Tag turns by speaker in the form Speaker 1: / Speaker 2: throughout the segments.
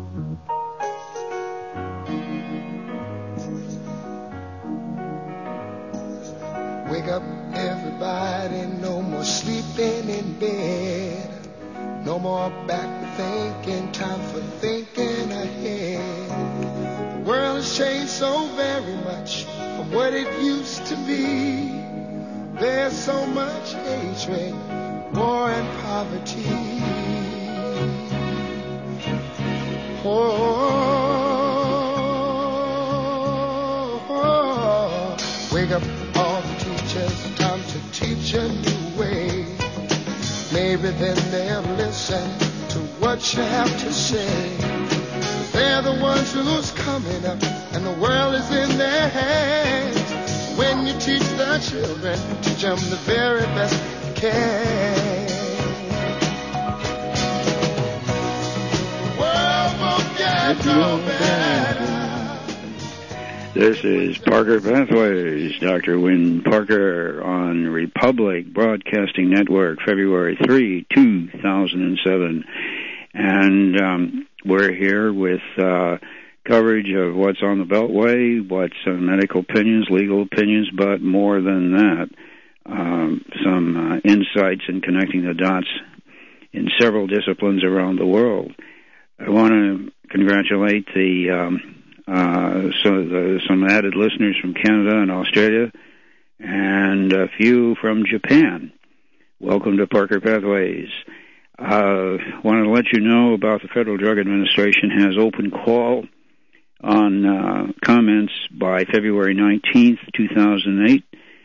Speaker 1: Wake up, everybody, no more sleeping in bed. No more backward thinking, time for thinking ahead. The world has changed so very much from what it used to be. There's so much hatred, war and poverty. Wake up all the teachers, time to teach a new way. Maybe then they'll listen to what you have to say. They're the ones who's coming up, and the world is in their hands. When you teach the children, teach them the very best you can. The world won't get no better.
Speaker 2: This is Parker Pathways, Dr. Wynn Parker on Republic Broadcasting Network, February 3, 2007. And we're here with coverage of what's on the Beltway, what's medical opinions, legal opinions, but more than that, some insights in connecting the dots in several disciplines around the world. I want to congratulate some added listeners from Canada and Australia, and a few from Japan. Welcome to Parker Pathways. Wanted to let you know about the Federal Drug Administration has open call on comments by February 19th, 2008,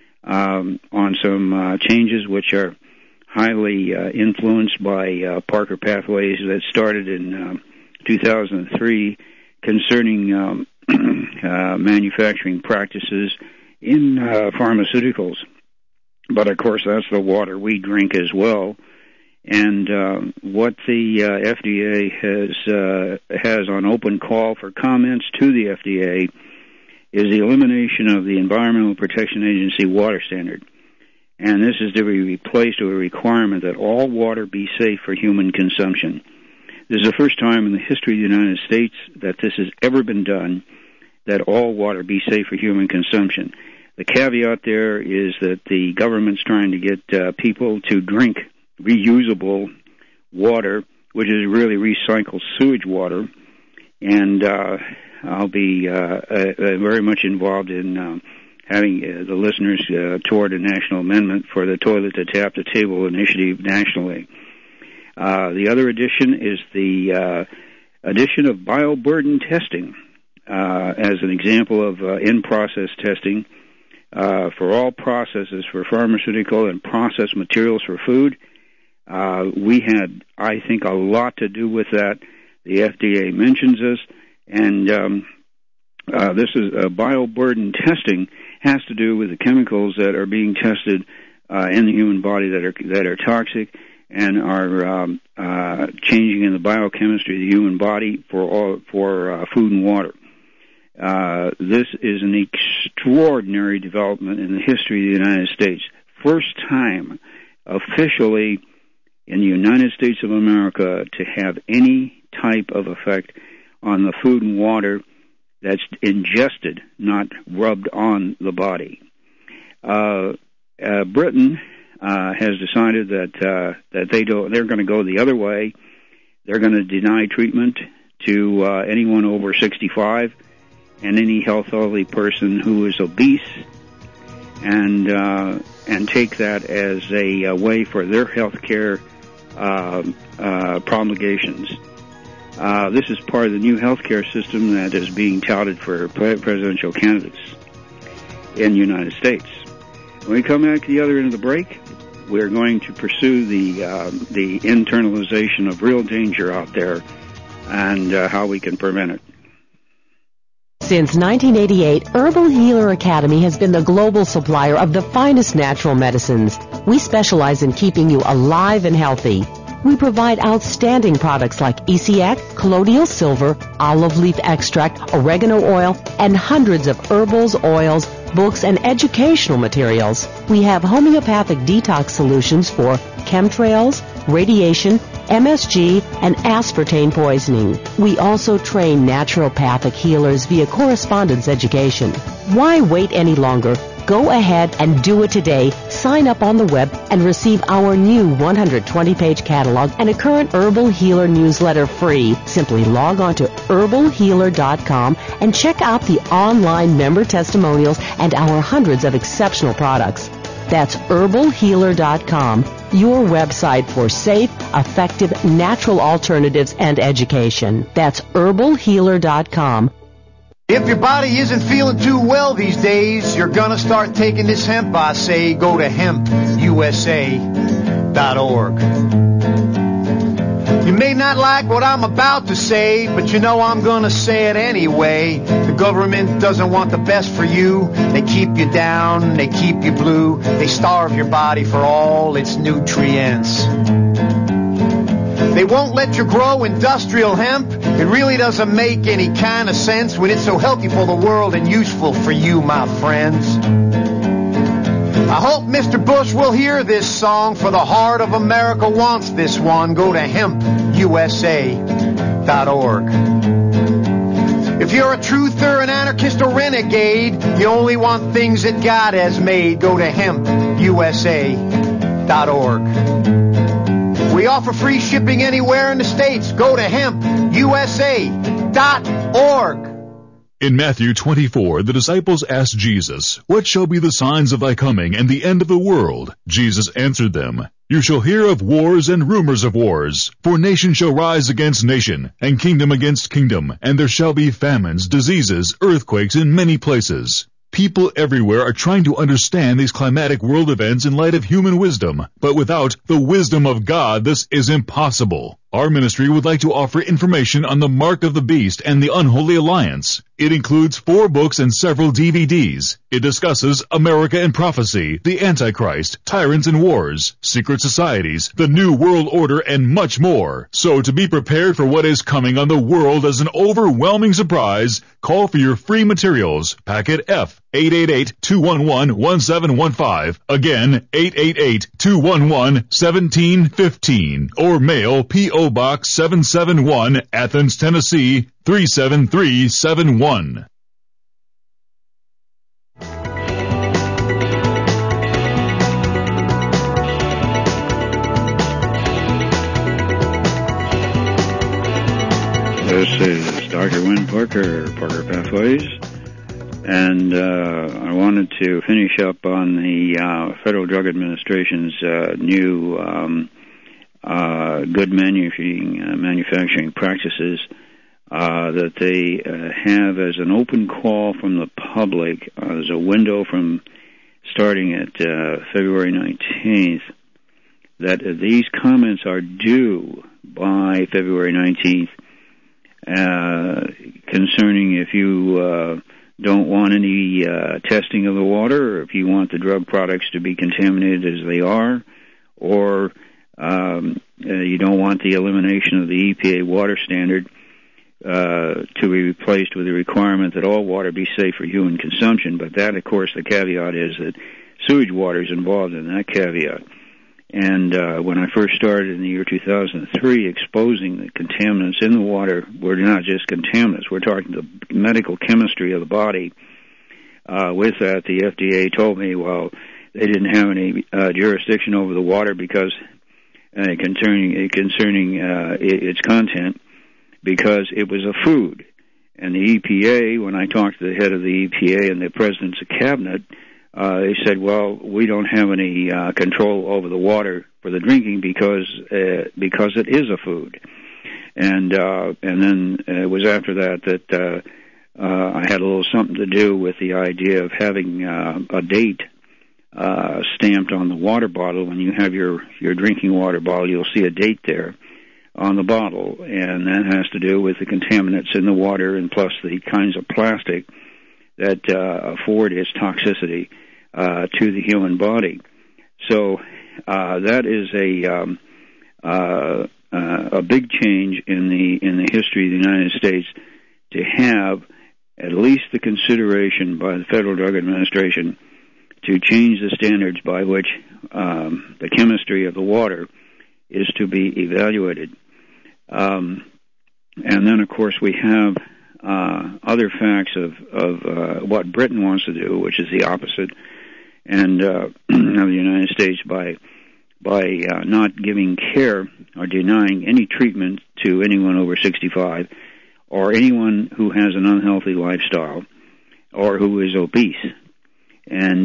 Speaker 2: on some changes which are highly influenced by Parker Pathways that started in 2003 concerning manufacturing practices in pharmaceuticals. But, of course, that's the water we drink as well. And what the FDA has on open call for comments to the FDA is the elimination of the Environmental Protection Agency water standard. And this is to be replaced with a requirement that all water be safe for human consumption. This is the first time in the history of the United States that this has ever been done, that all water be safe for human consumption. The caveat there is that the government's trying to get people to drink reusable water, which is really recycled sewage water, and I'll be very much involved in having the listeners toward a national amendment for the Toilet to Tap the Table initiative nationally. The other addition is the addition of bioburden testing as an example of in-process testing for all processes for pharmaceutical and processed materials for food. We had, I think, a lot to do with that. The FDA mentions this, and this is bioburden testing has to do with the chemicals that are being tested in the human body that are toxic and are changing in the biochemistry of the human body for food and water. This is an extraordinary development in the history of the United States. First time officially in the United States of America to have any type of effect on the food and water that's ingested, not rubbed on the body. Britain has decided that they're going to go the other way. They're going to deny treatment to anyone over 65 and any healthy person who is obese, and take that as a way for their health care promulgations. This is part of the new healthcare system that is being touted for presidential candidates in the United States. When we come back to the other end of the break, we're going to pursue the internalization of real danger out there and how we can prevent it.
Speaker 3: Since 1988, Herbal Healer Academy has been the global supplier of the finest natural medicines. We specialize in keeping you alive and healthy. We provide outstanding products like ECX, colloidal silver, olive leaf extract, oregano oil, and hundreds of herbals, oils, books, and educational materials. We have homeopathic detox solutions for chemtrails, radiation, MSG, and aspartame poisoning. We also train naturopathic healers via correspondence education. Why wait any longer? Go ahead and do it today. Sign up on the web and receive our new 120-page catalog and a current Herbal Healer newsletter free. Simply log on to herbalhealer.com and check out the online member testimonials and our hundreds of exceptional products. That's herbalhealer.com, your website for safe, effective, natural alternatives and education. That's herbalhealer.com.
Speaker 4: If your body isn't feeling too well these days, you're gonna start taking this hemp, I say. Go to hempusa.org. You may not like what I'm about to say, but you know I'm gonna say it anyway. The government doesn't want the best for you. They keep you down, they keep you blue. They starve your body for all its nutrients. They won't let you grow industrial hemp. It really doesn't make any kind of sense when it's so healthy for the world and useful for you, my friends. I hope Mr. Bush will hear this song, for the heart of America wants this one. Go to hempusa.org. If you're a truther, an anarchist, or renegade, you only want things that God has made. Go to hempusa.org. We offer free shipping anywhere in the States. Go to hempusa.org.
Speaker 5: In Matthew 24, the disciples asked Jesus, "What shall be the signs of thy coming and the end of the world?" Jesus answered them, "You shall hear of wars and rumors of wars. For nation shall rise against nation, and kingdom against kingdom, and there shall be famines, diseases, earthquakes in many places." People everywhere are trying to understand these climatic world events in light of human wisdom, but without the wisdom of God, this is impossible. Our ministry would like to offer information on the Mark of the Beast and the Unholy Alliance. It includes 4 books and several DVDs. It discusses America and prophecy, the Antichrist, tyrants and wars, secret societies, the New World Order, and much more. So to be prepared for what is coming on the world as an overwhelming surprise, call for your free materials. Packet F, 888-211-1715. Again, 888-211-1715. Or mail P.O. Box 771, Athens, Tennessee, 37371.
Speaker 2: This is Dr. Win Parker, Parker Pathways, and I wanted to finish up on the Federal Drug Administration's new good manufacturing practices that they have as an open call from the public. There's a window from starting at February 19th that these comments are due by February 19th concerning if you don't want any testing of the water, or if you want the drug products to be contaminated as they are, or you don't want the elimination of the EPA water standard to be replaced with the requirement that all water be safe for human consumption. But that, of course, the caveat is that sewage water is involved in that caveat. And when I first started in the year 2003 exposing the contaminants in the water, we're not just contaminants, we're talking the medical chemistry of the body. With that, the FDA told me, well, they didn't have any jurisdiction over the water because concerning its content, because it was a food. And the EPA, when I talked to the head of the EPA and the president's cabinet, they said, well, we don't have any control over the water for the drinking because it is a food. And then it was after that I had a little something to do with the idea of having a date stamped on the water bottle. When you have your drinking water bottle, you'll see a date there on the bottle, and that has to do with the contaminants in the water and plus the kinds of plastic that afford its toxicity to the human body. So that is a big change in the history of the United States, to have at least the consideration by the Federal Drug Administration to change the standards by which the chemistry of the water is to be evaluated. And then, of course, we have other facts of what Britain wants to do, which is the opposite, and of the United States by not giving care or denying any treatment to anyone over 65 or anyone who has an unhealthy lifestyle or who is obese. And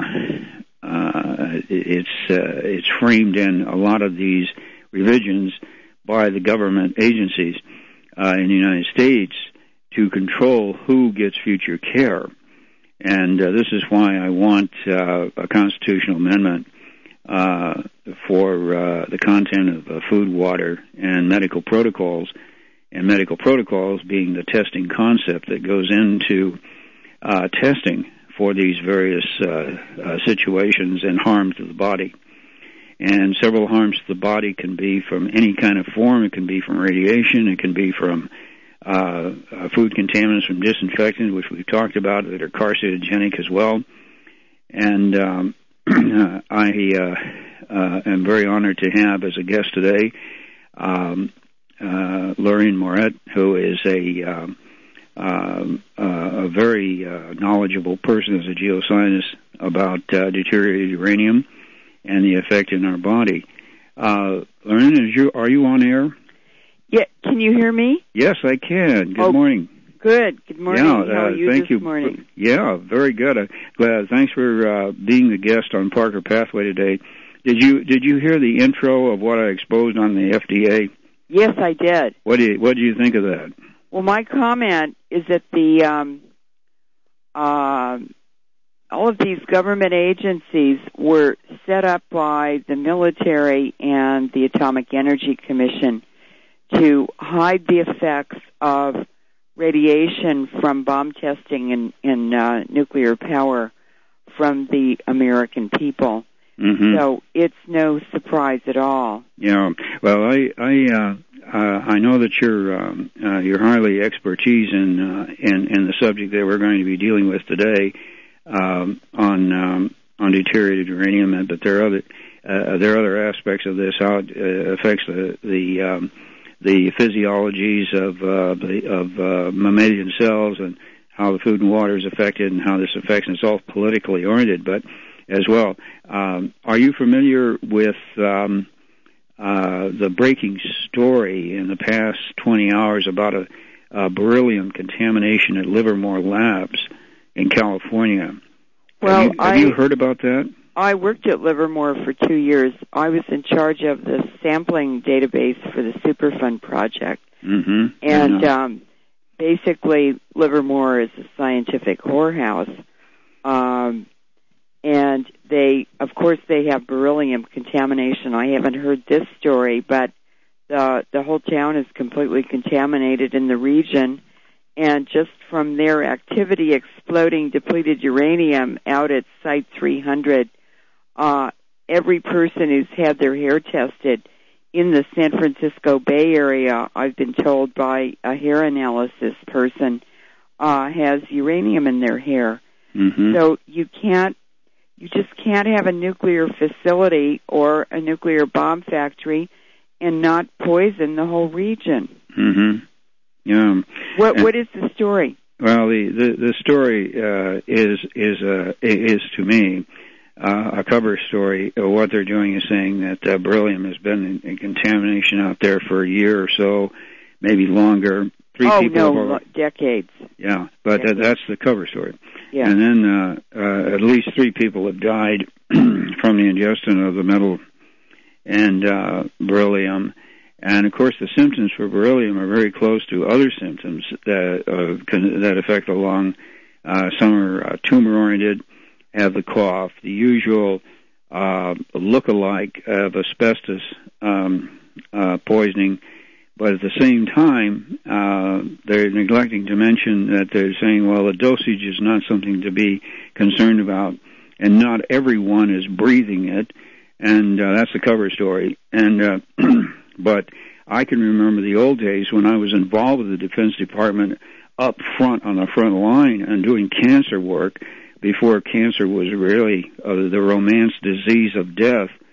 Speaker 2: it's framed in a lot of these religions by the government agencies in the United States to control who gets future care. And this is why I want a constitutional amendment for the content of food, water, and medical protocols being the testing concept that goes into testing for these various situations and harms to the body. And several harms to the body can be from any kind of form. It can be from radiation. It can be from food contaminants, from disinfectants, which we've talked about, that are carcinogenic as well. And I am very honored to have as a guest today Lorraine Moret, who is a very knowledgeable person as a geoscientist about deuterated uranium and the effect in our body. Lorraine, are you on air?
Speaker 6: Yeah, can you hear me?
Speaker 2: Yes, I can. Good morning.
Speaker 6: Good morning.
Speaker 2: Yeah,
Speaker 6: how are you
Speaker 2: thank
Speaker 6: this morning?
Speaker 2: Yeah, very good. Glad. Thanks for being the guest on Parker Pathway today. Did you hear the intro of what I exposed on the FDA?
Speaker 6: Yes, I did.
Speaker 2: What do you think of that?
Speaker 6: Well, my comment is that the all of these government agencies were set up by the military and the Atomic Energy Commission to hide the effects of radiation from bomb testing and nuclear power from the American people. Mm-hmm. So it's no surprise at all. Yeah.
Speaker 2: Well, I know that you're highly expertise in the subject that we're going to be dealing with today on deuterated uranium, but there are other aspects of this, how it affects the physiologies of mammalian cells and how the food and water is affected and how this affects, and it's all politically oriented, but as well. Are you familiar with the breaking story in the past 20 hours about a beryllium contamination at Livermore Labs in California?
Speaker 6: Well,
Speaker 2: have you heard about that?
Speaker 6: I worked at Livermore for 2 years. I was in charge of the sampling database for the Superfund project. Mm-hmm. And basically, Livermore is a scientific whorehouse. And they have beryllium contamination. I haven't heard this story, but the whole town is completely contaminated in the region. And just from their activity exploding depleted uranium out at Site 300, every person who's had their hair tested in the San Francisco Bay Area, I've been told by a hair analysis person, has uranium in their hair. Mm-hmm. So you just can't have a nuclear facility or a nuclear bomb factory and not poison the whole region.
Speaker 2: Mm-hmm. Yeah.
Speaker 6: What is the story?
Speaker 2: Well, the story is to me a cover story. What they're doing is saying that beryllium has been in contamination out there for a year or so, maybe longer.
Speaker 6: Decades.
Speaker 2: Yeah, but that's the cover story.
Speaker 6: Yeah.
Speaker 2: And then at least 3 people have died from the ingestion of the metal and beryllium. And, of course, the symptoms for beryllium are very close to other symptoms that affect the lung. Some are tumor-oriented, have the cough, the usual look-alike of asbestos poisoning. But at the same time, they're neglecting to mention that they're saying, well, the dosage is not something to be concerned about, and not everyone is breathing it, and that's the cover story. And but I can remember the old days when I was involved with the Defense Department up front on the front line and doing cancer work before cancer was really the romance disease of death.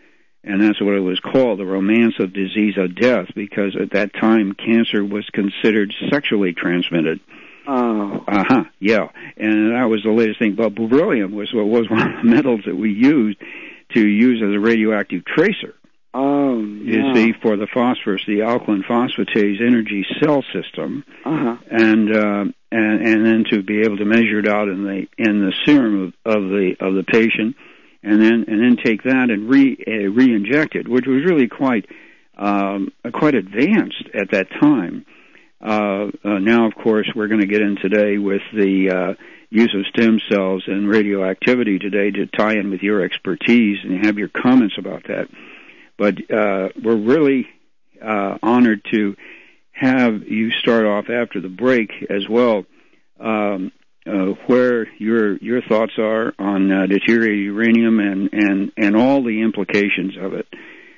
Speaker 2: and that's what it was called, the romance of disease of death, because at that time cancer was considered sexually transmitted.
Speaker 6: Oh.
Speaker 2: Yeah, and that was the latest thing. But beryllium was one of the metals that we used as a radioactive tracer.
Speaker 6: Oh, no.
Speaker 2: You see, for the phosphorus, the alkaline phosphatase energy cell system, and then to be able to measure it out in the serum of the patient, and then take that and re-inject it, which was really quite advanced at that time. Now, of course, we're going to get in today with the use of stem cells and radioactivity today to tie in with your expertise and have your comments about that. But we're really honored to have you start off after the break as well, where your thoughts are on deuterium uranium and all the implications of it.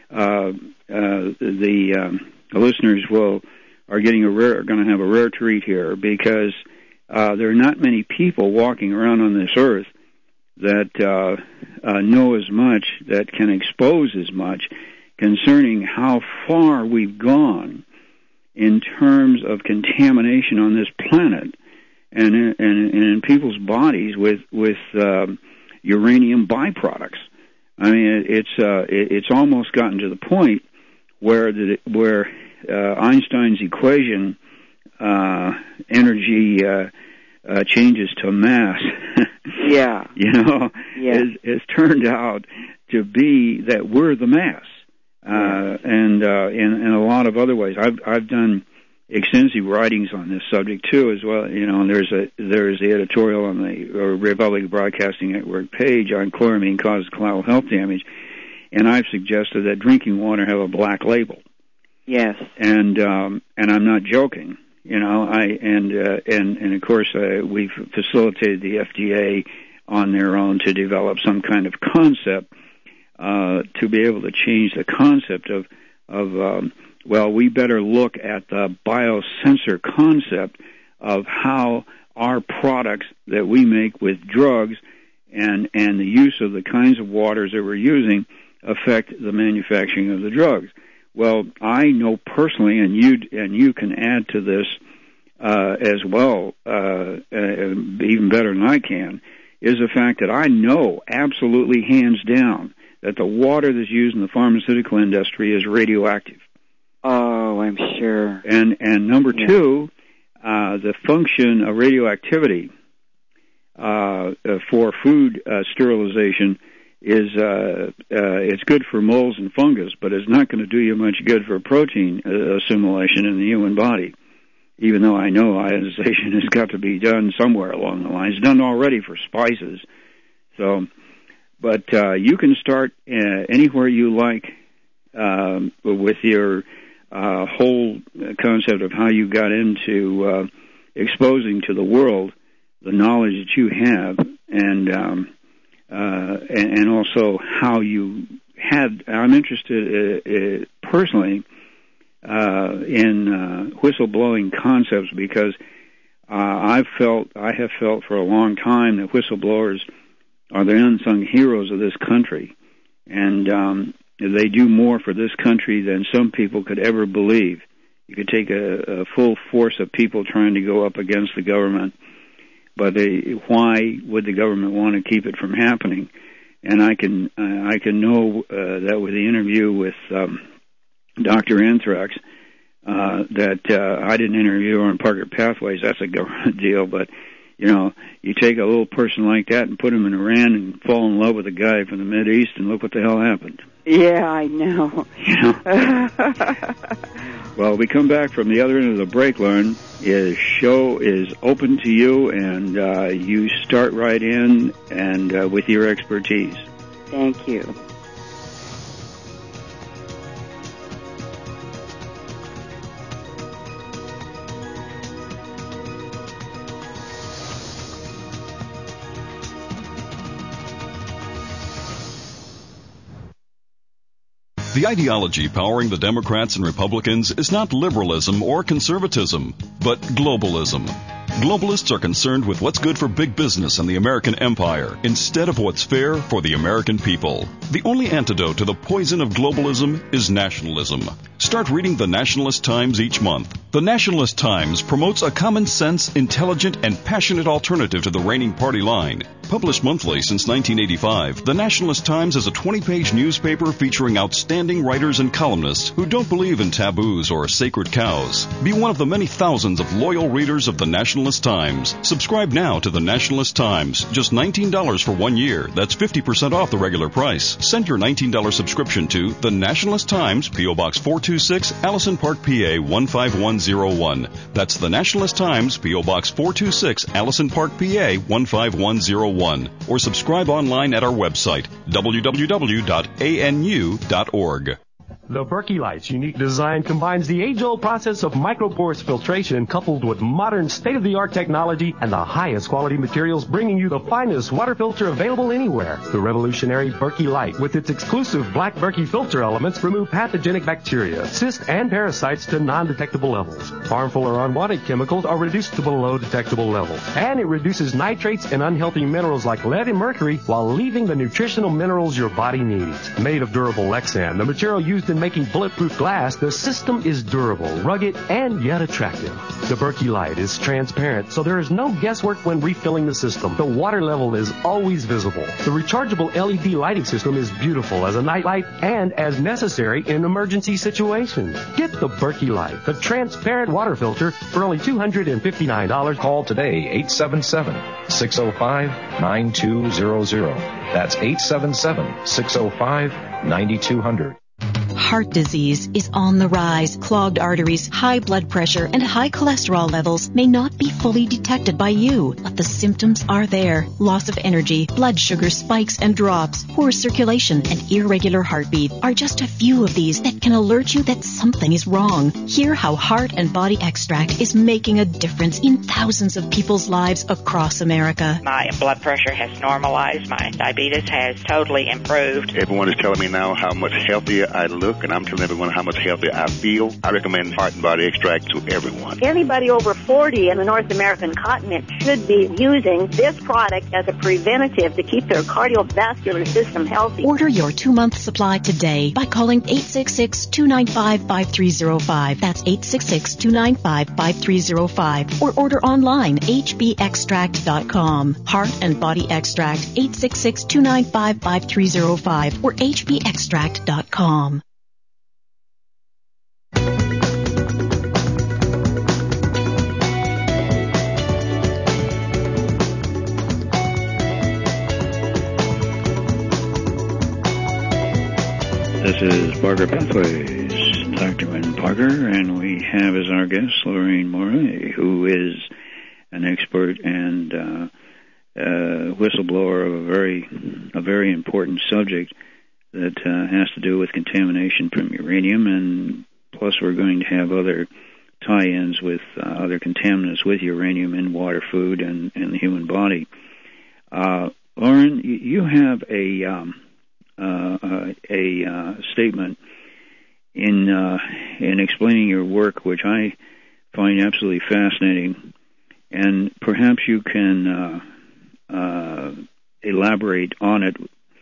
Speaker 2: The listeners are going to have a rare treat here, because there are not many people walking around on this earth that know as much, that can expose as much concerning how far we've gone in terms of contamination on this planet and in people's bodies with uranium byproducts. I mean, it's almost gotten to the point where Einstein's equation, energy changes to mass.
Speaker 6: Yeah.
Speaker 2: It's turned out to be that we're the mass, and in a lot of other ways. I've done extensive writings on this subject too, as well. And there's the editorial on the Republic Broadcasting Network page on chloramine causes collateral health damage, and I've suggested that drinking water have a black label.
Speaker 6: Yes.
Speaker 2: And I'm not joking. And of course we've facilitated the FDA on their own to develop some kind of concept to be able to change the concept of we better look at the biosensor concept of how our products that we make with drugs and the use of the kinds of waters that we're using affect the manufacturing of the drugs. Well, I know personally, and you can add to this as well, even better than I can, is the fact that I know absolutely hands down that the water that's used in the pharmaceutical industry is radioactive.
Speaker 6: Oh, I'm sure.
Speaker 2: And number two, the function of radioactivity for food sterilization is it's good for molds and fungus, but it's not going to do you much good for protein assimilation in the human body, even though I know ionization has got to be done somewhere along the line. It's done already for spices. So, but you can start anywhere you like with your whole concept of how you got into exposing to the world the knowledge that you have, and also how you had. I'm interested personally in whistleblowing concepts, because I have felt for a long time that whistleblowers are the unsung heroes of this country, and they do more for this country than some people could ever believe. You could take a full force of people trying to go up against the government, but why would the government want to keep it from happening? And I can know that with the interview with Dr. Anthrax, that I didn't interview her on Parker Pathways. That's a government deal, but you take a little person like that and put him in Iran and fall in love with a guy from the Mideast, and look what the hell happened.
Speaker 6: Yeah, I know.
Speaker 2: Well, we come back from the other end of the break, Lauren. The show is open to you, and you start right in and with your expertise.
Speaker 6: Thank you.
Speaker 7: The ideology powering the Democrats and Republicans is not liberalism or conservatism, but globalism. Globalists are concerned with what's good for big business and the American empire instead of what's fair for the American people. The only antidote to the poison of globalism is nationalism. Start reading the Nationalist Times each month. The Nationalist Times promotes a common sense, intelligent, and passionate alternative to the reigning party line. Published monthly since 1985, the Nationalist Times is a 20-page newspaper featuring outstanding writers and columnists who don't believe in taboos or sacred cows. Be one of the many thousands of loyal readers of the Nationalist Times. Subscribe now to the Nationalist Times. Just $19 for 1 year. That's 50% off the regular price. Send your $19 subscription to the Nationalist Times, P.O. Box 426, Allison Park, PA 15101. That's the Nationalist Times, P.O. Box 426, Allison Park, PA 15101. Or subscribe online at our website, www.anu.org.
Speaker 8: The Berkey Light's unique design combines the age-old process of microporous filtration coupled with modern state-of-the-art technology and the highest quality materials, bringing you the finest water filter available anywhere. The revolutionary Berkey Light, with its exclusive black Berkey filter elements, remove pathogenic bacteria, cysts, and parasites to non-detectable levels. Harmful or unwanted chemicals are reduced to below detectable levels. And it reduces nitrates and unhealthy minerals like lead and mercury while leaving the nutritional minerals your body needs. Made of durable Lexan, the material used in making bulletproof glass, the system is durable, rugged, and yet attractive. The Berkey Light is transparent, so there is no guesswork when refilling the system. The water level is always visible. The rechargeable LED lighting system is beautiful as a night light and as necessary in emergency situations. Get the Berkey Light, the transparent water filter, for only $259.
Speaker 9: Call today, 877-605-9200. That's 877-605-9200.
Speaker 10: Heart disease is on the rise. Clogged arteries, high blood pressure, and high cholesterol levels may not be fully detected by you, but the symptoms are there. Loss of energy, blood sugar spikes and drops, poor circulation, and irregular heartbeat are just a few of these that can alert you that something is wrong. Hear how Heart and Body Extract is making a difference in thousands of people's lives across America.
Speaker 11: My blood pressure has normalized. My diabetes has totally improved.
Speaker 12: Everyone is telling me now how much healthier I look, and I'm telling everyone how much healthier I feel. I recommend Heart and Body Extract to everyone.
Speaker 13: Anybody over 40 in the North American continent should be using this product as a preventative to keep their cardiovascular system healthy.
Speaker 10: Order your 2-month supply today by calling 866-295-5305. That's 866-295-5305. Or order online, hbextract.com. Heart and Body Extract, 866-295-5305 or hbextract.com.
Speaker 2: This is Parker Pathways, Dr. Wynn Parker, and we have as our guest Lorraine Moray, who is an expert and whistleblower of a very important subject that has to do with contamination from uranium, and plus we're going to have other tie-ins with other contaminants with uranium in water, food, and the human body. Lauren, you have a statement in explaining your work, which I find absolutely fascinating, and perhaps you can elaborate on it.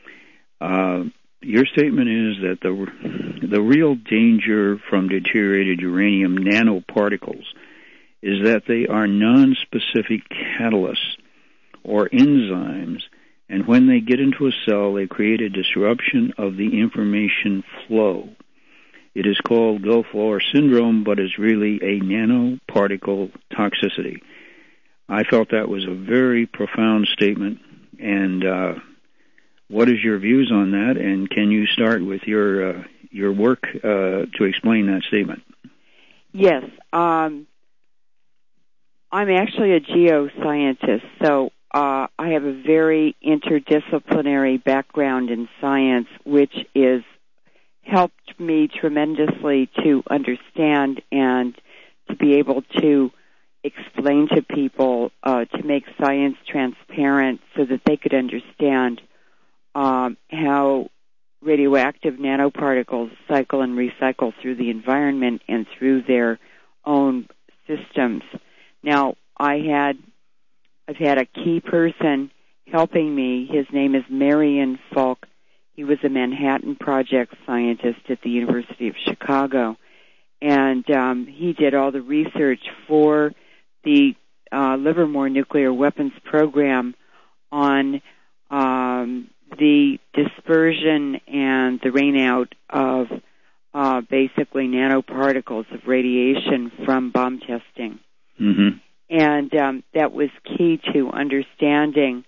Speaker 2: Your statement is that the real danger from deteriorated uranium nanoparticles is that they are non-specific catalysts or enzymes, and when they get into a cell, they create a disruption of the information flow. It is called Gulf-War syndrome, but is really a nanoparticle toxicity. I felt that was a very profound statement, and what is your views on that, and can you start with your work to explain that statement?
Speaker 6: Yes. I'm actually a geoscientist, so I have a very interdisciplinary background in science, which is helped me tremendously to understand and to be able to explain to people, to make science transparent so that they could understand how radioactive nanoparticles cycle and recycle through the environment and through their own systems. Now, I've had a key person helping me. His name is Marion Falk. He was a Manhattan Project scientist at the University of Chicago, and he did all the research for the Livermore nuclear weapons program on the dispersion and the rainout of basically nanoparticles of radiation from bomb testing.
Speaker 2: Mm-hmm.
Speaker 6: And that was key to understanding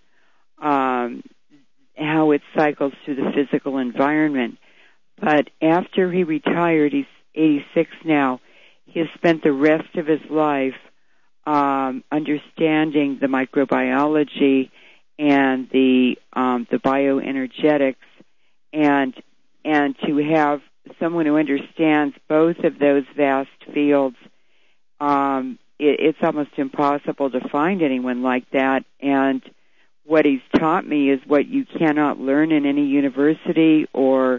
Speaker 6: how it cycles through the physical environment. But after he retired, he's 86 now, he has spent the rest of his life understanding the microbiology and the bioenergetics, and to have someone who understands both of those vast fields, it's almost impossible to find anyone like that. And what he's taught me is what you cannot learn in any university or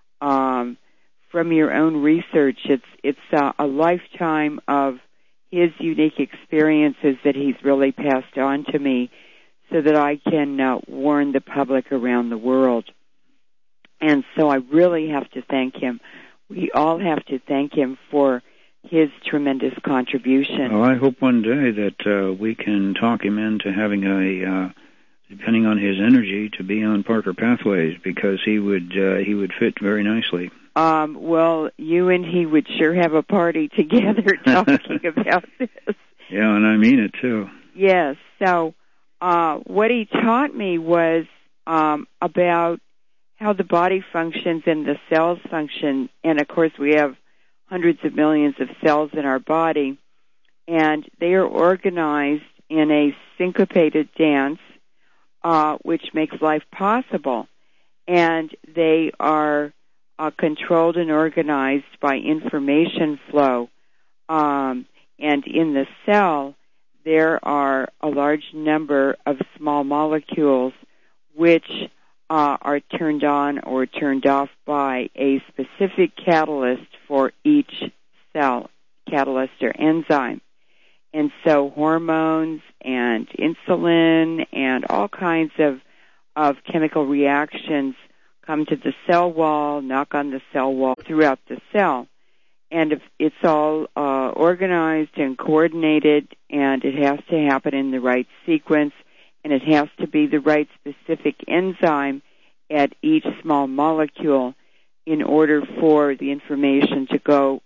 Speaker 6: from your own research. It's a lifetime of his unique experiences that he's really passed on to me, so that I can warn the public around the world. And so I really have to thank him. We all have to thank him for his tremendous contribution.
Speaker 2: Well, I hope one day that we can talk him into having depending on his energy, to be on Parker Pathways, because he would fit very nicely.
Speaker 6: Well, you and he would sure have a party together talking about this.
Speaker 2: Yeah, and I mean it too.
Speaker 6: Yes. So what he taught me was about how the body functions and the cells function. And, of course, we have hundreds of millions of cells in our body, and they are organized in a syncopated dance, which makes life possible. And they are controlled and organized by information flow. And in the cell, there are a large number of small molecules which are turned on or turned off by a specific catalyst for each cell, catalyst or enzyme. And so hormones and insulin and all kinds of chemical reactions come to the cell wall, knock on the cell wall throughout the cell. And if it's all organized and coordinated, and it has to happen in the right sequence, and it has to be the right specific enzyme at each small molecule in order for the information to go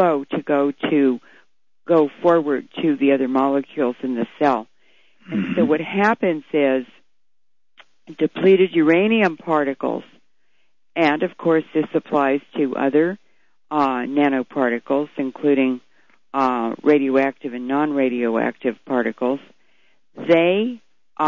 Speaker 6: forward to the other molecules in the cell. And so what happens is depleted uranium particles, and of course this applies to other nanoparticles, including radioactive and non-radioactive particles, they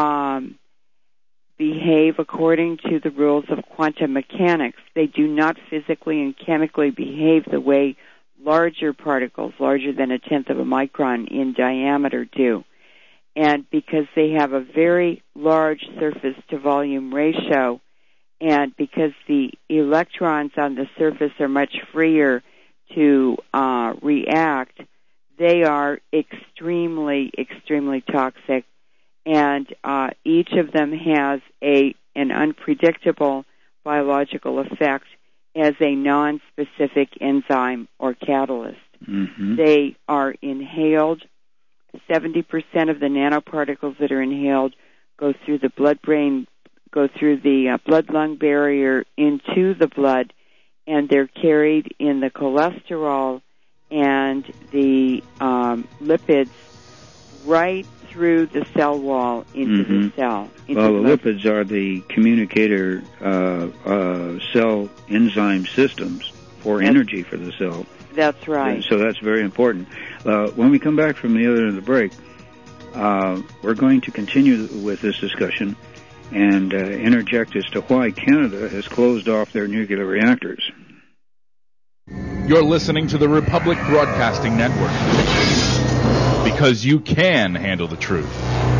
Speaker 6: behave according to the rules of quantum mechanics. They do not physically and chemically behave the way larger particles, larger than 1/10 of a micron in diameter, do. And because they have a very large surface-to-volume ratio, and because the electrons on the surface are much freer to react, they are extremely, extremely toxic. And each of them has an unpredictable biological effect as a non-specific enzyme or catalyst.
Speaker 2: Mm-hmm.
Speaker 6: They are inhaled. 70% of the nanoparticles that are inhaled go through the blood-lung barrier into the blood, and they're carried in the cholesterol and the lipids right through the cell wall into the cell.
Speaker 2: Well, the lipids are the communicator cell enzyme systems for energy for the cell.
Speaker 6: That's right.
Speaker 2: So that's very important. When we come back from the other end of the break, we're going to continue with this discussion and interject as to why Canada has closed off their nuclear reactors.
Speaker 14: You're listening to the Republic Broadcasting Network, because you can handle the truth.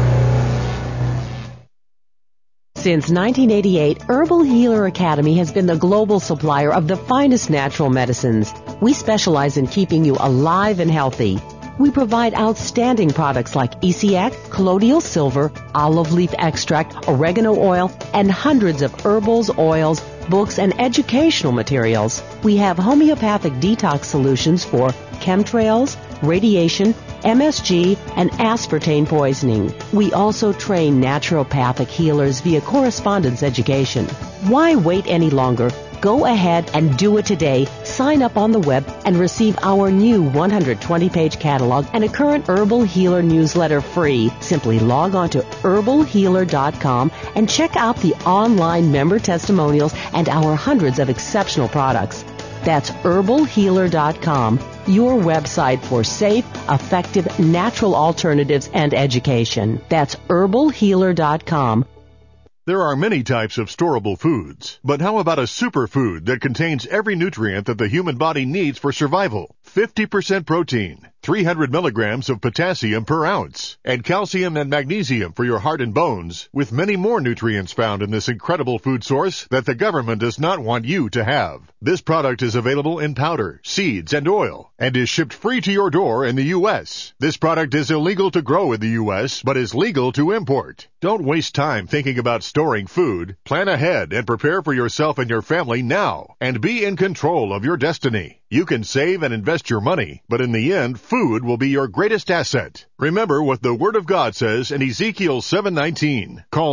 Speaker 3: Since 1988, Herbal Healer Academy has been the global supplier of the finest natural medicines. We specialize in keeping you alive and healthy. We provide outstanding products like ECX, colloidal silver, olive leaf extract, oregano oil, and hundreds of herbals, oils, books, and educational materials. We have homeopathic detox solutions for chemtrails, radiation, MSG, and aspartame poisoning. We also train naturopathic healers via correspondence education. Why wait any longer? Go ahead and do it today. Sign up on the web and receive our new 120-page catalog and a current Herbal Healer newsletter free. Simply log on to herbalhealer.com and check out the online member testimonials and our hundreds of exceptional products. That's herbalhealer.com, your website for safe, effective, natural alternatives and education. That's herbalhealer.com.
Speaker 15: There are many types of storable foods, but how about a superfood that contains every nutrient that the human body needs for survival? 50% protein, 300 milligrams of potassium per ounce, and calcium and magnesium for your heart and bones, with many more nutrients found in this incredible food source that the government does not want you to have. This product is available in powder, seeds, and oil, and is shipped free to your door in the U.S. This product is illegal to grow in the U.S., but is legal to import. Don't waste time thinking about storing food. Plan ahead and prepare for yourself and your family now, and be in control of your destiny. You can save and invest your money, but in the end, food will be your greatest asset. Remember what the Word of God says in Ezekiel 7:19. Call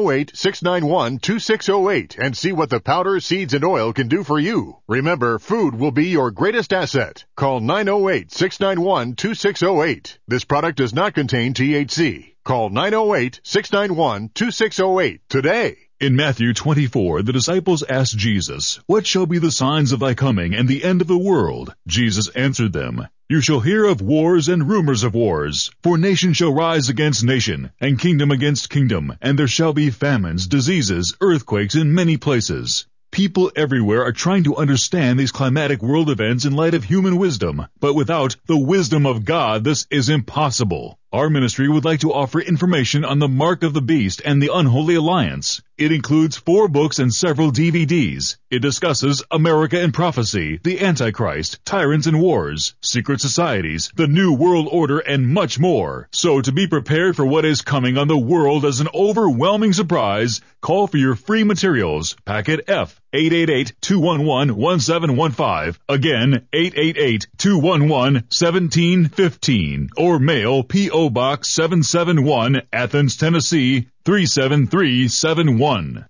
Speaker 15: 908-691-2608 and see what the powder, seeds, and oil can do for you. Remember, food will be your greatest asset. Call 908-691-2608. This product does not contain THC. Call 908-691-2608 today.
Speaker 5: In Matthew 24, the disciples asked Jesus, "What shall be the signs of thy coming and the end of the world?" Jesus answered them, "You shall hear of wars and rumors of wars. For nation shall rise against nation, and kingdom against kingdom, and there shall be famines, diseases, earthquakes in many places." People everywhere are trying to understand these climatic world events in light of human wisdom, but without the wisdom of God, this is impossible. Our ministry would like to offer information on the Mark of the Beast and the Unholy Alliance. It includes 4 books and several DVDs. It discusses America and Prophecy, the Antichrist, Tyrants and Wars, Secret Societies, the New World Order, and much more. So to be prepared for what is coming on the world as an overwhelming surprise, call for your free materials. Packet F, 888-211-1715. Again, 888-211-1715. Or mail P.O. Box 771, Athens, Tennessee, 37371.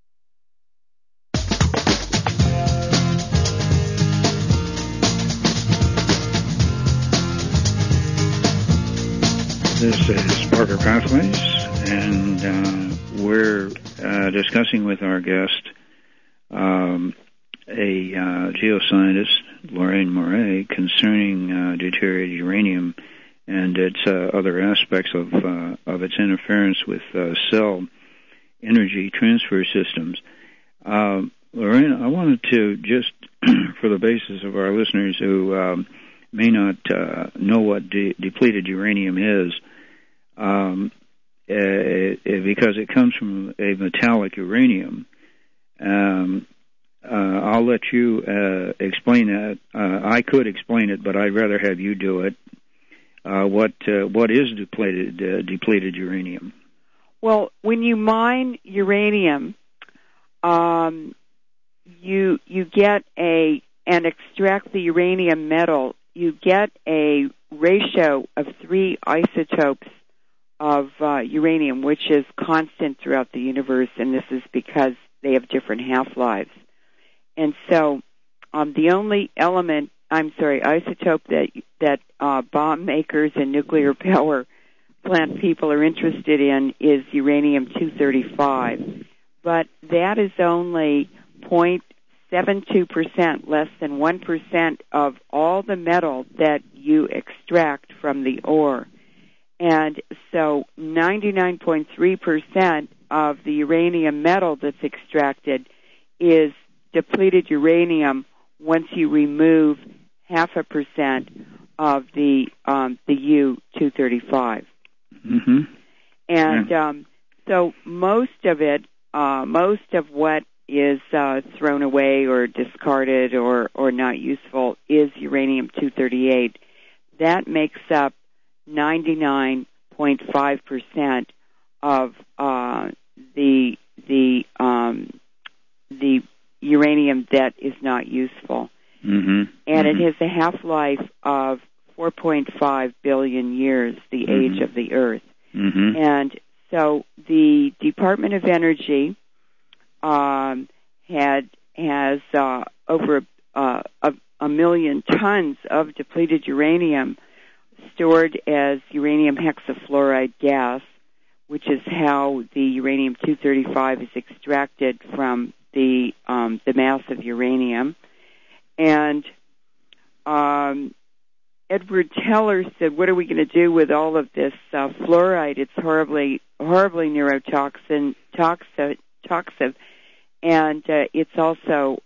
Speaker 2: This is Parker Pathways, and we're discussing with our guest a geoscientist, Lorraine Moret, concerning deuterium uranium and its other aspects of its interference with cell energy transfer systems. Lorraine, I wanted to just, for the basis of our listeners who may not know what depleted uranium is, because it comes from a metallic uranium. I'll let you explain that. I could explain it, but I'd rather have you do it. What is depleted uranium?
Speaker 6: Well, when you mine uranium, you get and extract the uranium metal. You get a ratio of 3 isotopes of uranium, which is constant throughout the universe, and this is because they have different half-lives. And so the only isotope that bomb makers and nuclear power plant people are interested in is uranium-235. But that is only 0.72%, less than 1% of all the metal that you extract from the ore. And so 99.3% of the uranium metal that's extracted is depleted uranium once you remove 0.5% of the U-235.
Speaker 2: Mm-hmm.
Speaker 6: And so most of what is thrown away or discarded or not useful is uranium-238. that makes up 99.5% of the uranium that is not useful. And it has a half-life of 4.5 billion years, the age of the Earth. And so the Department of Energy has over a million tons of depleted uranium stored as uranium hexafluoride gas, which is how the uranium-235 is extracted from the mass of uranium. And Edward Teller said, "What are we going to do with all of this fluoride? It's horribly neurotoxic, and it's also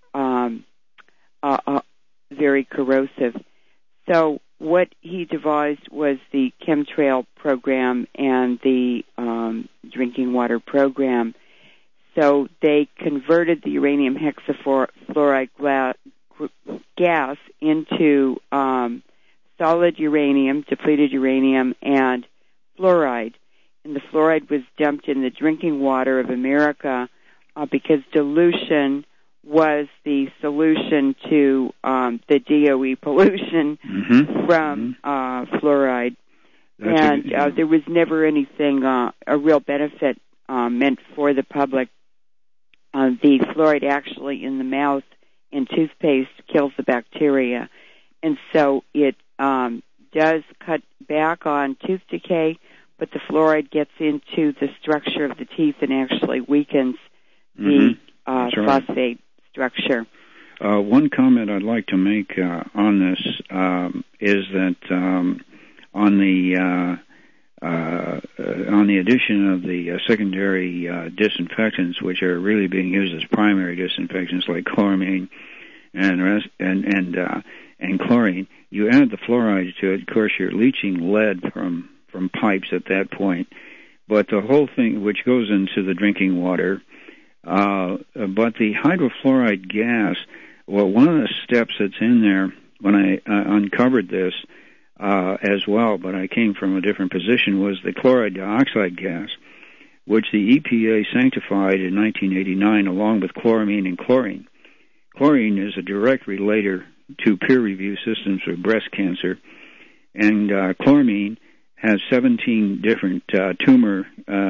Speaker 6: very corrosive." So what he devised was the chemtrail program and the drinking water program. So they converted the uranium hexafluoride gas into solid uranium, depleted uranium, and fluoride. And the fluoride was dumped in the drinking water of America because dilution was the solution to the DOE pollution from fluoride. There was never anything, a real benefit meant for the public. The fluoride actually in the mouth in toothpaste kills the bacteria. And so it does cut back on tooth decay, but the fluoride gets into the structure of the teeth and actually weakens the phosphate structure.
Speaker 2: One comment I'd like to make on this is that on the addition of the secondary disinfectants, which are really being used as primary disinfectants, like chloramine and chlorine, you add the fluoride to it. Of course, you're leaching lead from pipes at that point. But the whole thing, which goes into the drinking water, but the hydrofluoride gas, well, one of the steps that's in there, when I uncovered this as well, but I came from a different position, was the chloride dioxide gas, which the EPA sanctified in 1989 along with chloramine and chlorine. Chlorine is a direct relator to peer review systems for breast cancer, and chloramine has 17 different tumor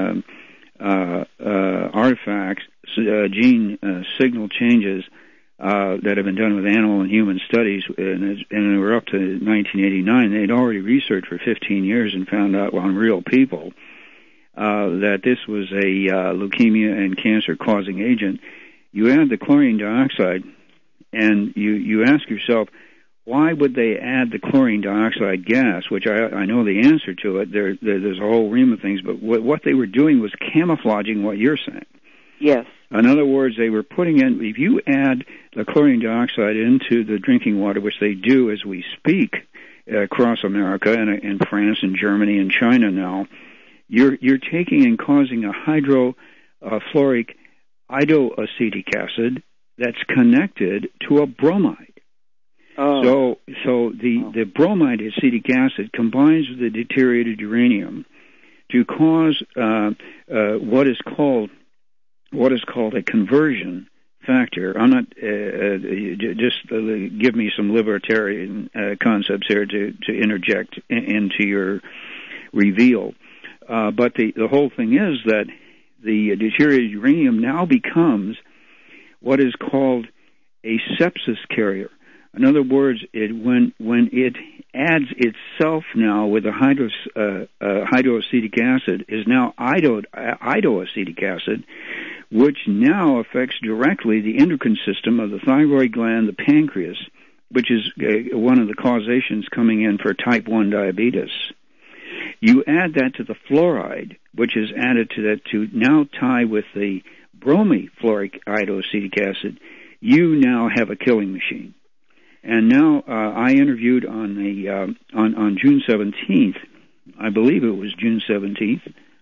Speaker 2: artifacts, gene signal changes that have been done with animal and human studies, and they were up to 1989. They'd already researched for 15 years and found out on real people that this was a leukemia and cancer-causing agent. You add the chlorine dioxide, and you ask yourself, why would they add the chlorine dioxide gas, which I know the answer to it. There's a whole ream of things, but what they were doing was camouflaging what you're saying.
Speaker 6: Yes.
Speaker 2: In other words, they were putting in, if you add the chlorine dioxide into the drinking water, which they do as we speak across America and France and Germany and China now, you're taking and causing a hydrofluoric idoacetic acid that's connected to a bromide. So the bromide acetic acid combines with the deteriorated uranium to cause what is called a conversion factor. I'm not just give me some libertarian concepts here to interject into your reveal. But the whole thing is that the deteriorated uranium now becomes what is called a sepsis carrier. In other words, when it adds itself now with a hydroacetic acid is now idoacetic acid, which now affects directly the endocrine system of the thyroid gland, the pancreas, which is one of the causations coming in for type 1 diabetes. You add that to the fluoride, which is added to that to now tie with the bromifluoric idoacetic acid, you now have a killing machine. And now I interviewed on June 17th, I believe it was June 17th,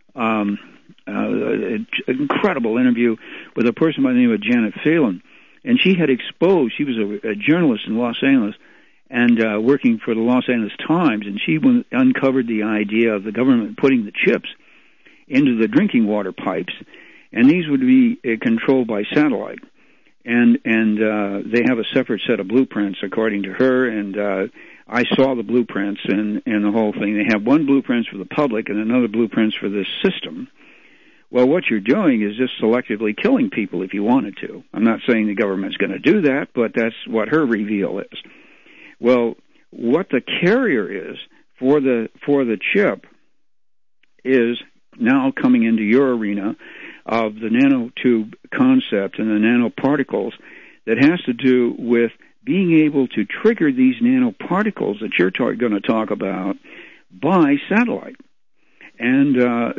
Speaker 2: an incredible interview with a person by the name of Janet Phelan. And she had exposed, she was a journalist in Los Angeles, and working for the Los Angeles Times, and she uncovered the idea of the government putting the chips into the drinking water pipes, and these would be controlled by satellite. And they have a separate set of blueprints, according to her, and I saw the blueprints and the whole thing. They have one blueprint for the public and another blueprint for this system. Well, what you're doing is just selectively killing people if you wanted to. I'm not saying the government's going to do that, but that's what her reveal is. Well, what the carrier is for the chip is now coming into your arena of the nanotube concept and the nanoparticles that has to do with being able to trigger these nanoparticles that you're going to talk about by satellite. And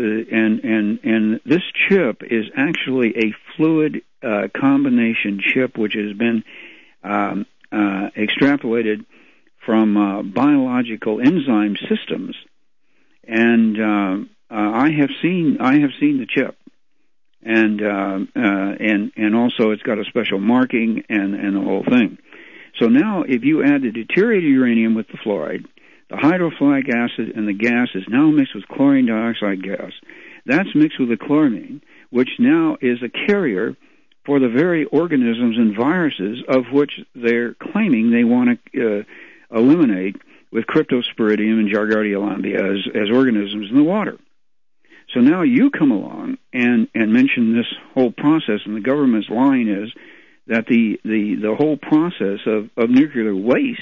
Speaker 2: this chip is actually a fluid combination chip which has been extrapolated from biological enzyme systems. And I have seen the chip. And also it's got a special marking and the whole thing. So now if you add the deuterated uranium with the fluoride, the hydrofluoric acid and the gas is now mixed with chlorine dioxide gas. That's mixed with the chloramine, which now is a carrier for the very organisms and viruses of which they're claiming they want to eliminate with cryptosporidium and Giardia lamblia as organisms in the water. So now you come along and mention this whole process, and the government's line is that the whole process of nuclear waste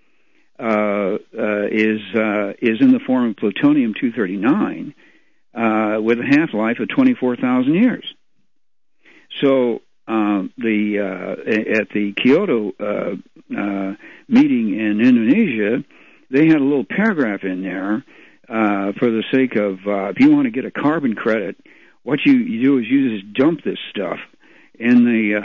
Speaker 2: is in the form of plutonium-239 with a half-life of 24,000 years. So at the Kyoto meeting in Indonesia, they had a little paragraph in there for the sake of if you want to get a carbon credit, what you do is you just dump this stuff in the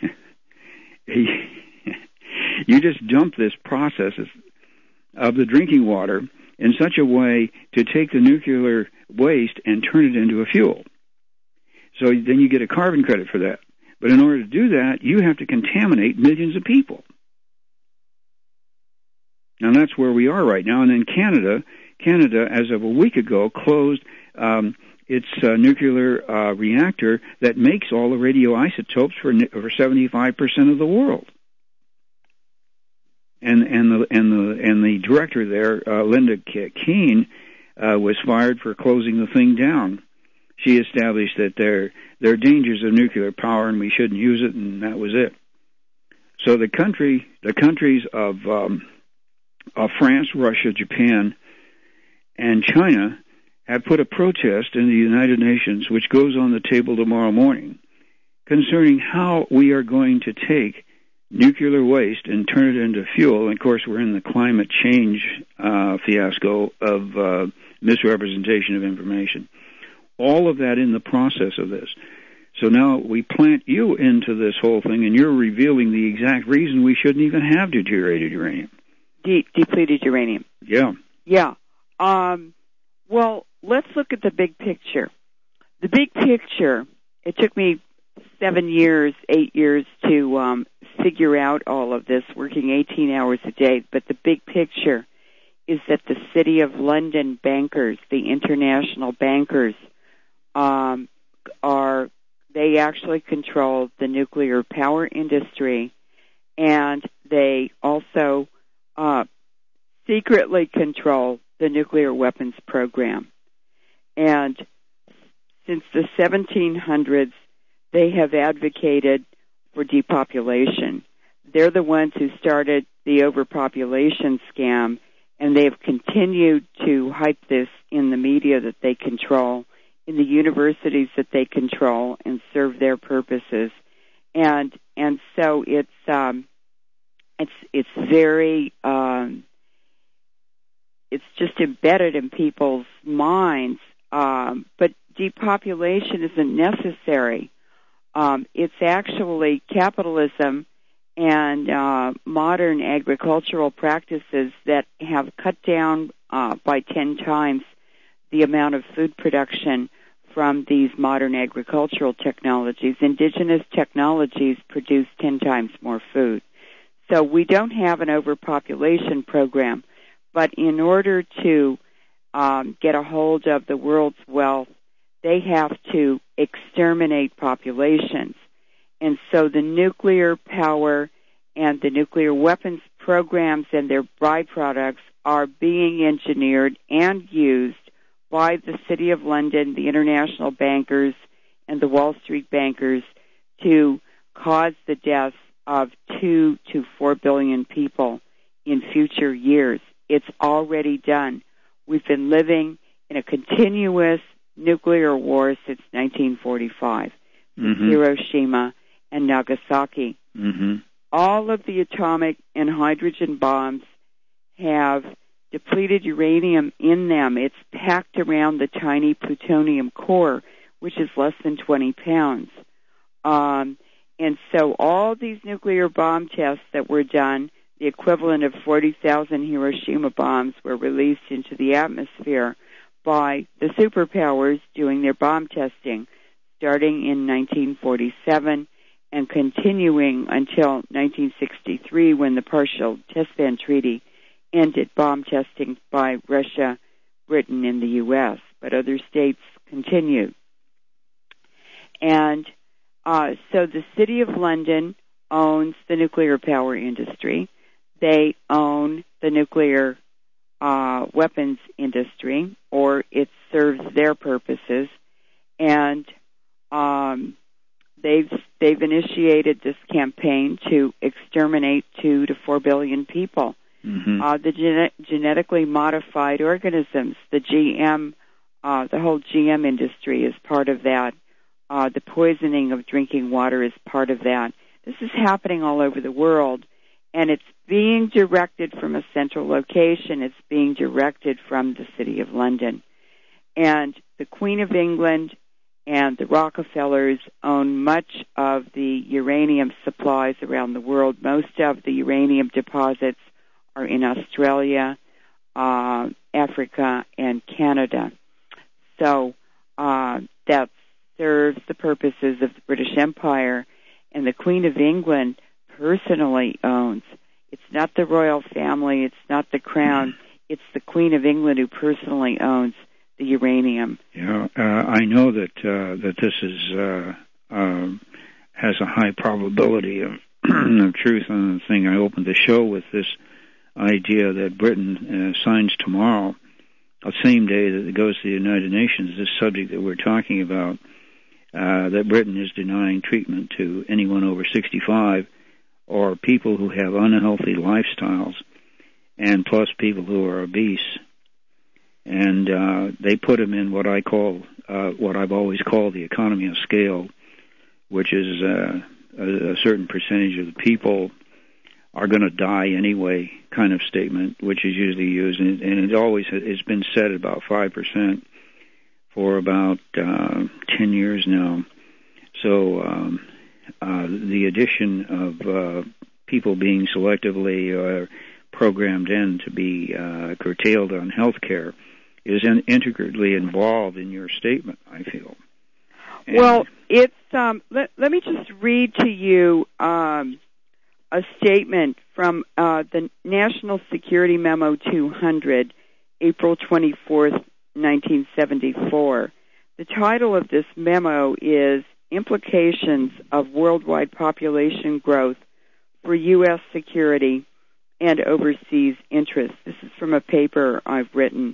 Speaker 2: you just dump this process of the drinking water in such a way to take the nuclear waste and turn it into a fuel. So then you get a carbon credit for that. But in order to do that, you have to contaminate millions of people. Now that's where we are right now. And then Canada, as of a week ago, closed its nuclear reactor that makes all the radioisotopes for 75% of the world. And the director there, Linda Keane, was fired for closing the thing down. She established that there are dangers of nuclear power and we shouldn't use it, and that was it. So the countries of France, Russia, Japan, and China have put a protest in the United Nations, which goes on the table tomorrow morning, concerning how we are going to take nuclear waste and turn it into fuel. And of course, we're in the climate change fiasco of misrepresentation of information. All of that in the process of this. So now we plant you into this whole thing, and you're revealing the exact reason we shouldn't even have deuterated uranium.
Speaker 6: Depleted uranium.
Speaker 2: Yeah.
Speaker 6: Yeah. Well, let's look at the big picture. The big picture, it took me 8 years to figure out all of this, working 18 hours a day. But the big picture is that the City of London bankers, the international bankers, they actually control the nuclear power industry, and they also secretly control the nuclear weapons program. And since the 1700s, they have advocated for depopulation. They're the ones who started the overpopulation scam, and they have continued to hype this in the media that they control, in the universities that they control and serve their purposes. And so it's very it's just embedded in people's minds. But depopulation isn't necessary. It's actually capitalism and modern agricultural practices that have cut down by 10 times the amount of food production from these modern agricultural technologies. Indigenous technologies produce 10 times more food. so we don't have an overpopulation program. But in order to get a hold of the world's wealth, they have to exterminate populations. And so the nuclear power and the nuclear weapons programs and their byproducts are being engineered and used by the City of London, the international bankers, and the Wall Street bankers to cause the deaths of 2 to 4 billion people in future years. It's already done. We've been living in a continuous nuclear war since 1945, Hiroshima and Nagasaki. All of the atomic and hydrogen bombs have depleted uranium in them. It's packed around the tiny plutonium core, which is less than 20 pounds. And so all these nuclear bomb tests that were done, the equivalent of 40,000 Hiroshima bombs, were released into the atmosphere by the superpowers doing their bomb testing, starting in 1947 and continuing until 1963 when the Partial Test Ban Treaty ended bomb testing by Russia, Britain, and the U.S., but other states continued. And so the City of London owns the nuclear power industry. They own the nuclear weapons industry, or it serves their purposes. And they've initiated this campaign to exterminate 2 to 4 billion people. The genetically modified organisms, the GM, the whole GM industry is part of that. The poisoning of drinking water is part of that. This is happening all over the world, and it's being directed from a central location. It's being directed from the City of London. And the Queen of England and the Rockefellers own much of the uranium supplies around the world. Most of the uranium deposits are in Australia, Africa, and Canada. So that serves the purposes of the British Empire, and the Queen of England personally owns. It's not the royal family, it's not the crown, it's the Queen of England who personally owns the uranium.
Speaker 2: Yeah, I know that that this is has a high probability of truth on the thing. I opened the show with this idea that Britain signs tomorrow, the same day that it goes to the United Nations, this subject that we're talking about, that Britain is denying treatment to anyone over 65 or people who have unhealthy lifestyles, and plus people who are obese. And they put them in what I call, what I've always called the economy of scale, which is a certain percentage of the people are going to die anyway kind of statement, which is usually used, and it always has been said about 5% for about 10 years now. So the addition of people being selectively programmed in to be curtailed on health care is integrally involved in your statement, I feel. And
Speaker 6: well, it's let me just read to you a statement from the National Security Memo 200, April 24th, 1974. The title of this memo is Implications of Worldwide Population Growth for U.S. Security and Overseas Interests. This is from a paper I've written.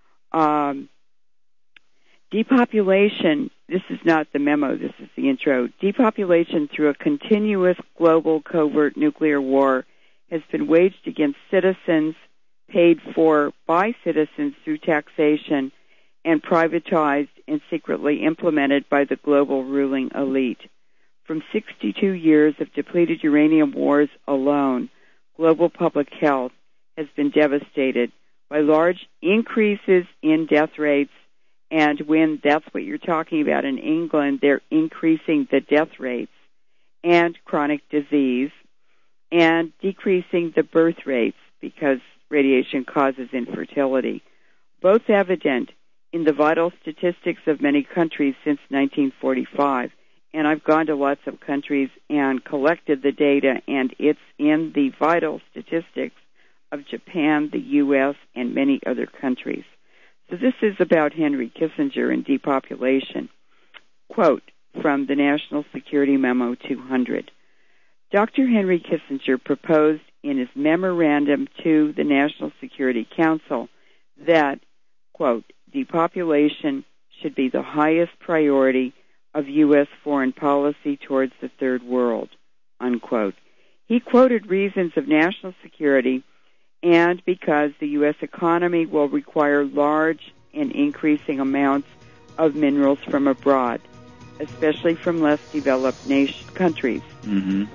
Speaker 6: Depopulation, this is not the memo, this is the intro. Depopulation through a continuous global covert nuclear war has been waged against citizens, paid for by citizens through taxation, and privatized and secretly implemented by the global ruling elite. From 62 years of depleted uranium wars alone, global public health has been devastated by large increases in death rates. And when that's what you're talking about in England, they're increasing the death rates and chronic disease and decreasing the birth rates because radiation causes infertility, both evident in the vital statistics of many countries since 1945. and I've gone to lots of countries and collected the data, and it's in the vital statistics of Japan, the U.S., and many other countries. So this is about Henry Kissinger and depopulation. Quote from the National Security Memo 200. Dr. Henry Kissinger proposed in his memorandum to the National Security Council that, quote, depopulation should be the highest priority of U.S. foreign policy towards the third world, unquote. He quoted reasons of national security and because the U.S. economy will require large and increasing amounts of minerals from abroad, especially from less developed countries.
Speaker 2: Mm-hmm.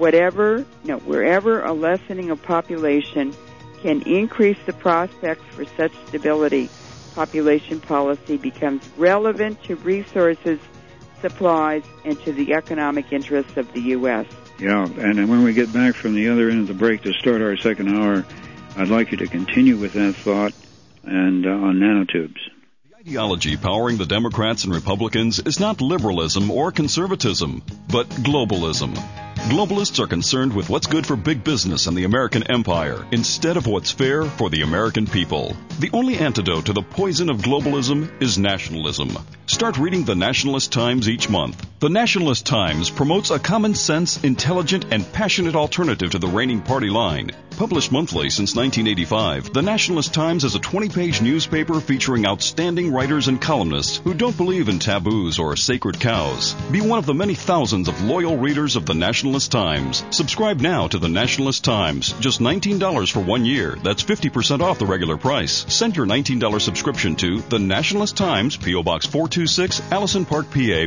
Speaker 6: Wherever a lessening of population can increase the prospects for such stability, population policy becomes relevant to resources, supplies, and to the economic interests of the U.S.
Speaker 2: Yeah, and when we get back from the other end of the break to start our second hour, I'd like you to continue with that thought and on nanotubes.
Speaker 7: The ideology powering the Democrats and Republicans is not liberalism or conservatism, but globalism. Globalists are concerned with what's good for big business and the American empire instead of what's fair for the American people. The only antidote to the poison of globalism is nationalism. Start reading the Nationalist Times each month. The Nationalist Times promotes a common sense, intelligent, and passionate alternative to the reigning party line. Published monthly since 1985, the Nationalist Times is a 20-page newspaper featuring outstanding writers and columnists who don't believe in taboos or sacred cows. Be one of the many thousands of loyal readers of the Nationalist Times. Subscribe now to the Nationalist Times. Just $19 for 1 year. That's 50% off the regular price. Send your $19 subscription to the Nationalist Times, P.O. Box 426, Allison Park, PA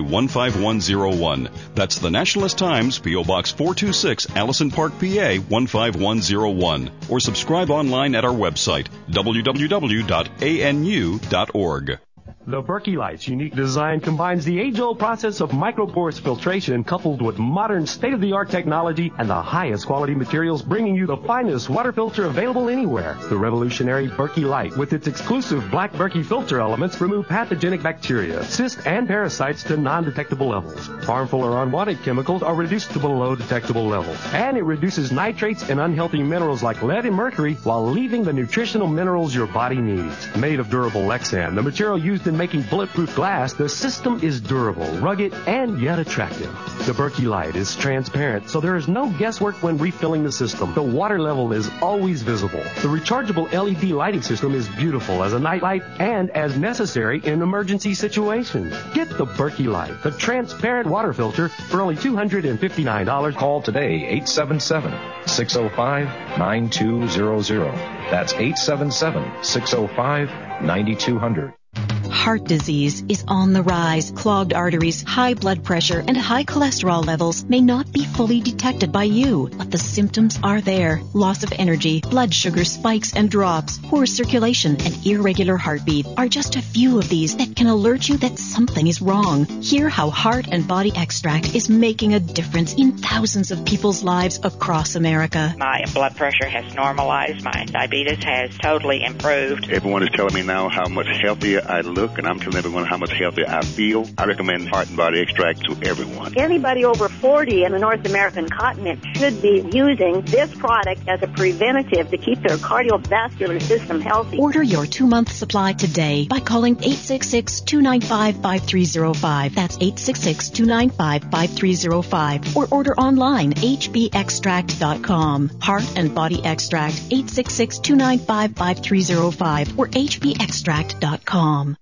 Speaker 7: 15101. That's the Nationalist Times, P.O. Box 426, Allison Park, PA 15101. Or subscribe online at our website, www.anu.org.
Speaker 8: The Berkey Light's unique design combines the age-old process of microporous filtration coupled with modern state-of-the-art technology and the highest quality materials, bringing you the finest water filter available anywhere. The revolutionary Berkey Light, with its exclusive black Berkey filter elements, remove pathogenic bacteria, cysts, and parasites to non-detectable levels. Harmful or unwanted chemicals are reduced to below detectable levels. And it reduces nitrates and unhealthy minerals like lead and mercury while leaving the nutritional minerals your body needs. Made of durable Lexan, the material used in making bulletproof glass, the system is durable, rugged, and yet attractive. The Berkey Light is transparent, so there is no guesswork when refilling the system. The water level is always visible. The rechargeable LED lighting system is beautiful as a night light and as necessary in emergency situations. Get the Berkey Light, the transparent water filter, for only $259.
Speaker 9: Call today, 877-605-9200. That's 877-605-9200.
Speaker 10: Heart disease is on the rise. Clogged arteries, high blood pressure, and high cholesterol levels may not be fully detected by you, but the symptoms are there. Loss of energy, blood sugar spikes and drops, poor circulation, and irregular heartbeat are just a few of these that can alert you that something is wrong. Hear how Heart and Body Extract is making a difference in thousands of people's lives across America.
Speaker 11: My blood pressure has normalized. My diabetes has totally improved.
Speaker 12: Everyone is telling me now how much healthier I look, and I'm telling everyone how much healthier I feel. I recommend Heart and Body Extract to everyone.
Speaker 13: Anybody over 40 in the North American continent should be using this product as a preventative to keep their cardiovascular system healthy.
Speaker 10: Order your 2-month supply today by calling 866-295-5305. That's 866-295-5305. Or order online, hbextract.com. Heart and Body Extract, 866-295-5305 or hbextract.com.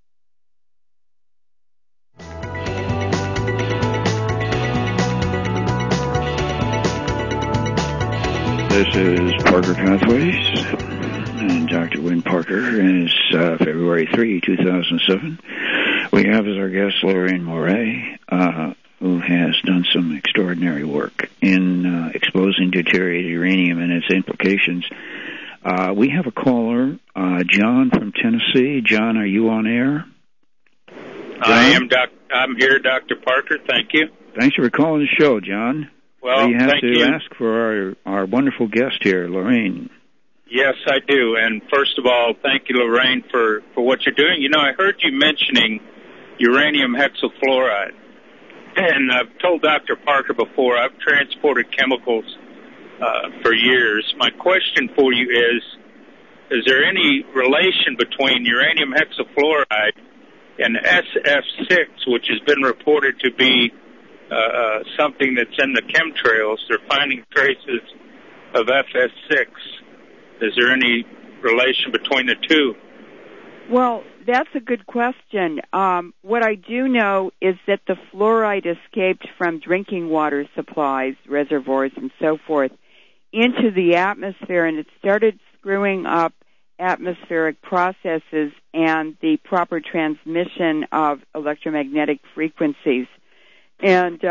Speaker 2: This is Parker Pathways, and Dr. Wynn Parker is February 3, 2007. We have as our guest Lorraine Moret, who has done some extraordinary work in exposing deuterated uranium and its implications. We have a caller, John from Tennessee. John, are you on air?
Speaker 16: John? I'm here, Dr. Parker. Thank you.
Speaker 2: Thanks for calling the show, John.
Speaker 16: Well,
Speaker 2: you have
Speaker 16: thank
Speaker 2: to
Speaker 16: you.
Speaker 2: ask for our wonderful guest here, Lorraine.
Speaker 16: Yes, I do. And first of all, thank you, Lorraine, for what you're doing. You know, I heard you mentioning uranium hexafluoride. And I've told Dr. Parker before, I've transported chemicals for years. My question for you is there any relation between uranium hexafluoride and SF6, which has been reported to be something that's in the chemtrails? They're finding traces of FS6. Is there any relation between the two?
Speaker 6: Well, that's a good question. What I do know is that the fluoride escaped from drinking water supplies, reservoirs, and so forth into the atmosphere, and it started screwing up atmospheric processes and the proper transmission of electromagnetic frequencies. And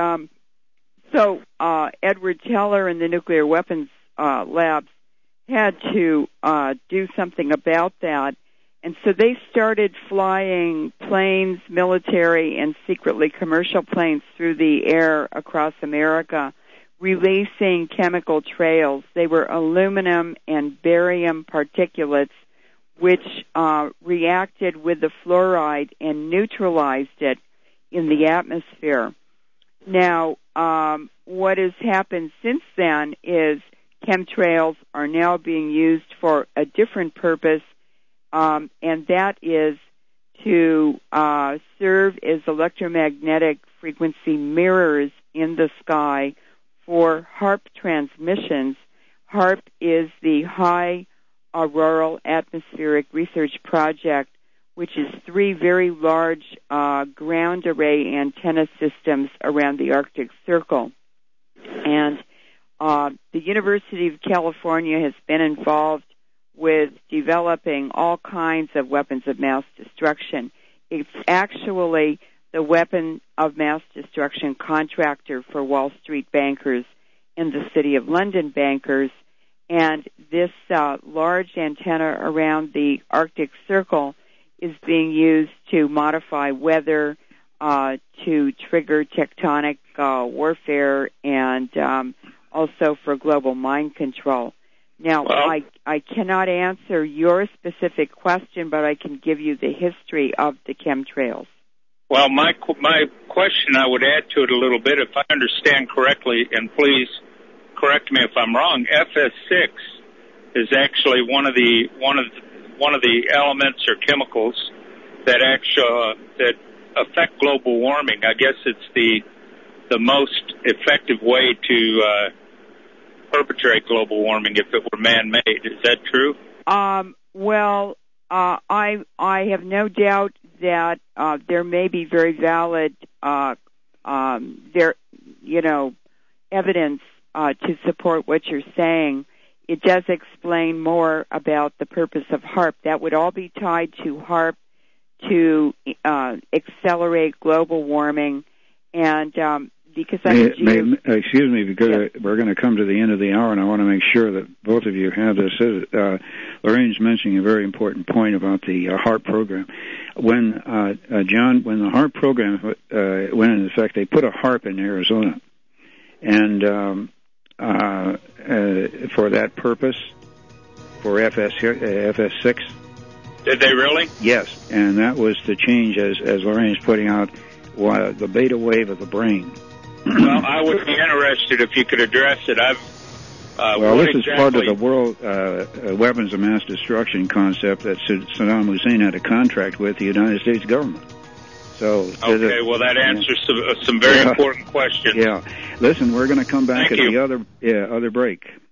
Speaker 6: so Edward Teller and the nuclear weapons labs had to do something about that. And so they started flying planes, military and secretly commercial planes through the air across America, releasing chemical trails. They were aluminum and barium particulates which reacted with the fluoride and neutralized it in the atmosphere. Now, what has happened since then is chemtrails are now being used for a different purpose, and that is to serve as electromagnetic frequency mirrors in the sky for HAARP transmissions. HAARP is the High Auroral Atmospheric Research Project, which is 3 very large ground array antenna systems around the Arctic Circle. And the University of California has been involved with developing all kinds of weapons of mass destruction. It's actually the weapon of mass destruction contractor for Wall Street bankers and the City of London bankers. And this large antenna around the Arctic Circle is being used to modify weather, to trigger tectonic warfare, and also for global mind control. Now, I cannot answer your specific question, but I can give you the history of the chemtrails.
Speaker 16: Well, my question, I would add to it a little bit, if I understand correctly, and please correct me if I'm wrong. FS6 is actually one of the elements or chemicals that affect global warming. I guess it's the most effective way to perpetrate global warming if it were man-made. Is that true?
Speaker 6: Well, I have no doubt that there may be very valid evidence to support what you're saying. It does explain more about the purpose of HAARP. That would all be tied to HAARP to accelerate global warming. And because
Speaker 2: excuse me, because we're going to come to the end of the hour, and I want to make sure that both of you have this. Lorraine's mentioning a very important point about the HAARP program. When John, when the HAARP program went into effect, they put a HAARP in Arizona, and for that purpose, for FS6.
Speaker 16: Did they really?
Speaker 2: Yes, and that was to change, as Lorraine's putting out, the beta wave of the brain.
Speaker 16: Well, I would be interested if you could address it.
Speaker 2: This is part of the world weapons of mass destruction concept that Saddam Hussein had a contract with the United States government. So
Speaker 16: that answers some very important questions.
Speaker 2: Yeah. Listen, we're going to come back at the other break.